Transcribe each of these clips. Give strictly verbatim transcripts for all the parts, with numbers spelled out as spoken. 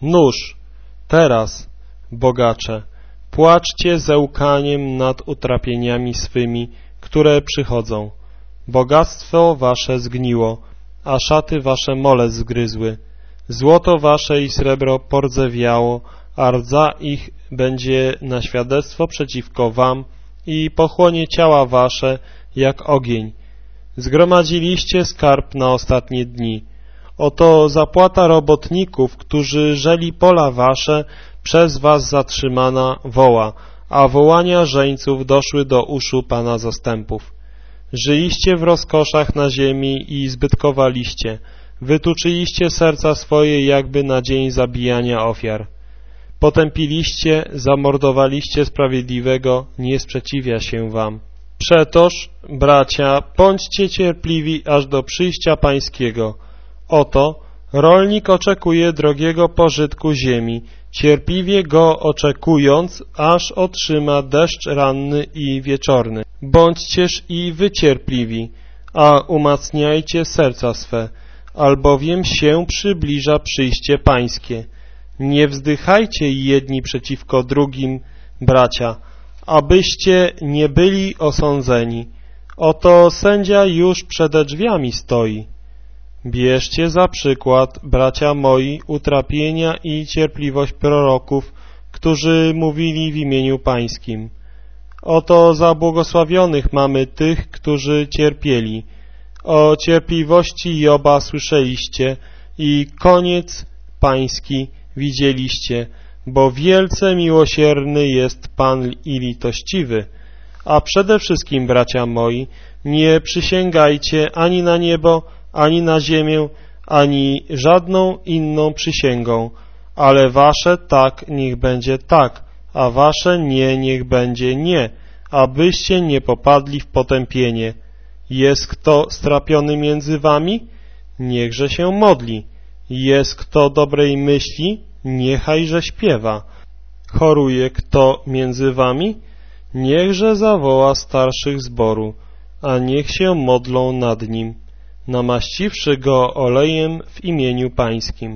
Nóż, teraz, bogacze, płaczcie ze łkaniem nad utrapieniami swymi, które przychodzą. Bogactwo wasze zgniło, a szaty wasze mole zgryzły. Złoto wasze i srebro pordzewiało, a rdza ich będzie na świadectwo przeciwko wam i pochłonie ciała wasze jak ogień. Zgromadziliście skarb na ostatnie dni. Oto zapłata robotników, którzy żeli pola wasze, przez was zatrzymana woła, a wołania żeńców doszły do uszu Pana zastępów. Żyliście w rozkoszach na ziemi i zbytkowaliście, wytuczyliście serca swoje jakby na dzień zabijania ofiar. Potępiliście, zamordowaliście sprawiedliwego, nie sprzeciwia się wam. Przetoż, bracia, bądźcie cierpliwi aż do przyjścia Pańskiego. Oto, rolnik oczekuje drogiego pożytku ziemi, cierpliwie go oczekując, aż otrzyma deszcz ranny i wieczorny. Bądźcież i wy cierpliwi, a umacniajcie serca swe, albowiem się przybliża przyjście Pańskie. Nie wzdychajcie jedni przeciwko drugim, bracia, abyście nie byli osądzeni. Oto sędzia już przede drzwiami stoi. Bierzcie za przykład, bracia moi, utrapienia i cierpliwość proroków, którzy mówili w imieniu Pańskim. Oto zabłogosławionych mamy tych, którzy cierpieli. O cierpliwości Joba słyszeliście i koniec Pański widzieliście, bo wielce miłosierny jest Pan i litościwy. A przede wszystkim, bracia moi, nie przysięgajcie ani na niebo, ani na ziemię, ani żadną inną przysięgą, ale wasze tak niech będzie tak, a wasze nie niech będzie nie, abyście nie popadli w potępienie. Jest kto strapiony między wami? Niechże się modli. Jest kto dobrej myśli? Niechajże śpiewa. Choruje kto między wami? Niechże zawoła starszych zboru, a niech się modlą nad nim, namaściwszy go olejem w imieniu Pańskim.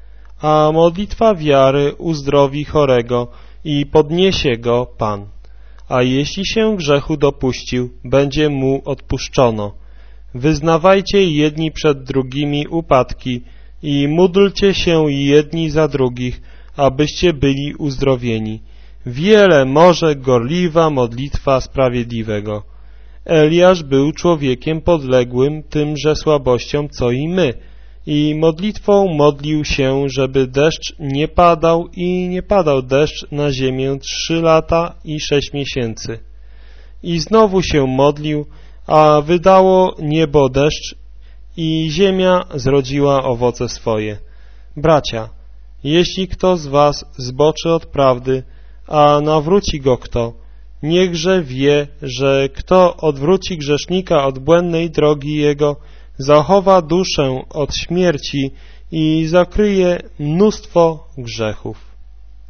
A modlitwa wiary uzdrowi chorego i podniesie go Pan. A jeśli się grzechu dopuścił, będzie mu odpuszczono. Wyznawajcie jedni przed drugimi upadki i módlcie się jedni za drugich, abyście byli uzdrowieni. Wiele może gorliwa modlitwa sprawiedliwego. Eliasz był człowiekiem podległym tymże słabościom, co i my, i modlitwą modlił się, żeby deszcz nie padał i nie padał deszcz na ziemię trzy lata i sześć miesięcy. I znowu się modlił, a wydało niebo deszcz i ziemia zrodziła owoce swoje. Bracia, jeśli kto z was zboczy od prawdy, a nawróci go kto, niechże wie, że kto odwróci grzesznika od błędnej drogi jego, zachowa duszę od śmierci i zakryje mnóstwo grzechów.